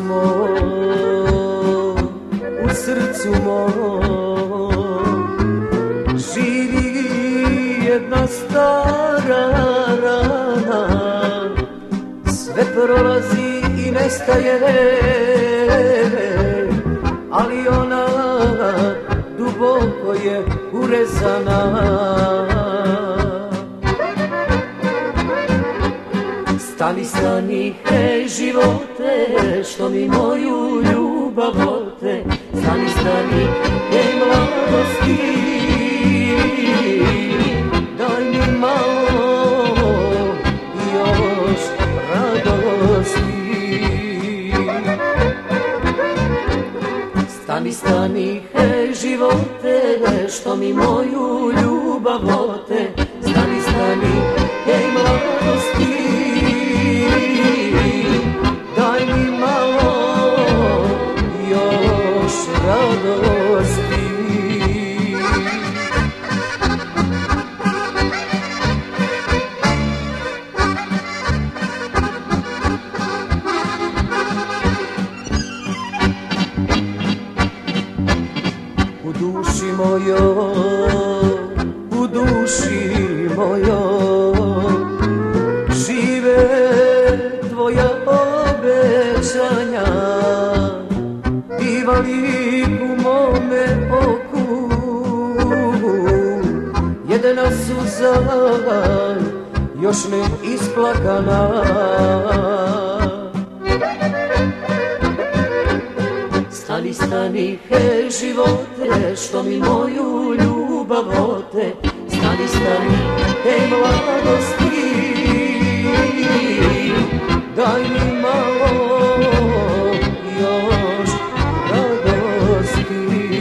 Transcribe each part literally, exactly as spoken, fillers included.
mom, u srcu mom živi jedna stara rana. Sve prolazi i nestaje, ali ona duboko je urezana. Stani, stani, hej živote, što mi moju ljubav ote. Stani, stani, hej mladosti, daj mi malo još radosti. Stani, stani, hej živote, što mi moju ljubav ote. Stani, stani, hej mladosti, daj mi malo još radosti. U duši mojoj, u duši mojoj žive tvoja obećanja. Diva lik u mome oku, jedina suza još ne isplakana. Stani, stani, hej živote, što mi moju ljubav ote. Stani, stani, hej mladosti, daj mi malo još radosti.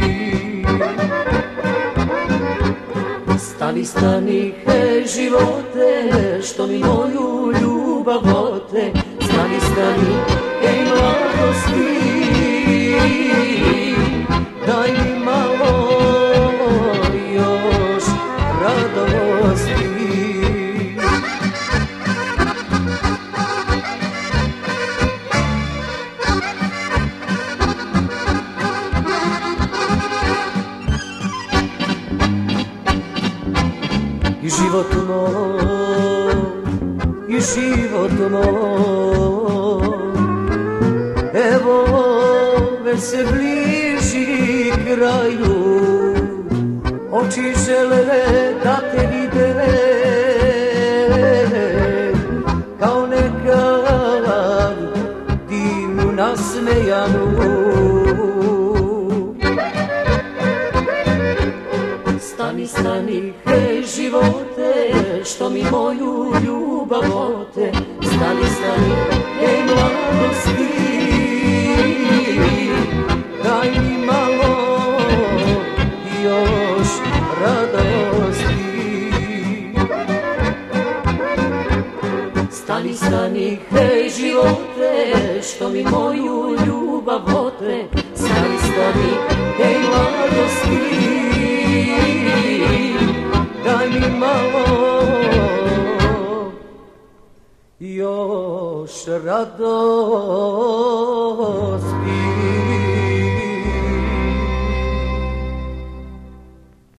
Stani, stani, hej živote, što mi moju ljubav ote. Stani, stani, hej mladosti, daj mi malo još radosti. I život moj, i život moj, evo već se bliži kraju. Oči žele da te vide, kao nekad divnu nasmejanu. Stani, stani, hej živote, što mi moju ljubav ote. Stani, stani, hej mladosti, daj mi malo još radosti. Stani, stani, hej živote, što mi moju ljubav ote. Stani, stani, hej mladosti, daj mi malo još radosti.